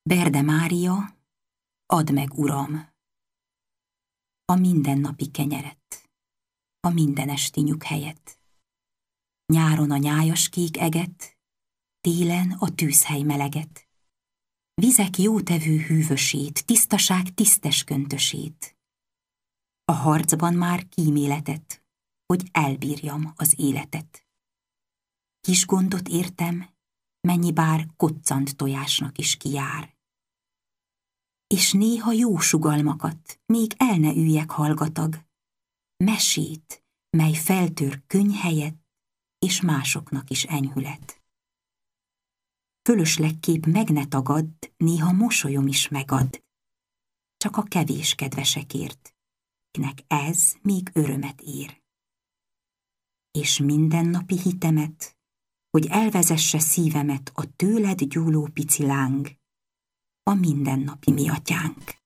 Berde Mária, add meg, Uram, a mindennapi kenyeret, a mindenesti nyughelyet. Nyáron a nyájas kék eget, télen a tűzhely meleget. Vizek jótevő hűvösét, tisztaság tisztes köntösét. A harcban már kíméletet, hogy elbírjam az életet. Kis gondot értem, mennyi bár koccant tojásnak is kijár. És néha jó sugalmakat, még el ne üljek hallgatag, mesét, mely feltör könny helyett, és másoknak is enyhület. Fölöslegképp meg ne tagadd, néha mosolyom is megad, csak a kevés kedvesekért, kinek ez még örömet ér. És mindennapi hitemet, hogy elvezesse szívemet a tőled gyúló pici láng, a mindennapi mi atyánk.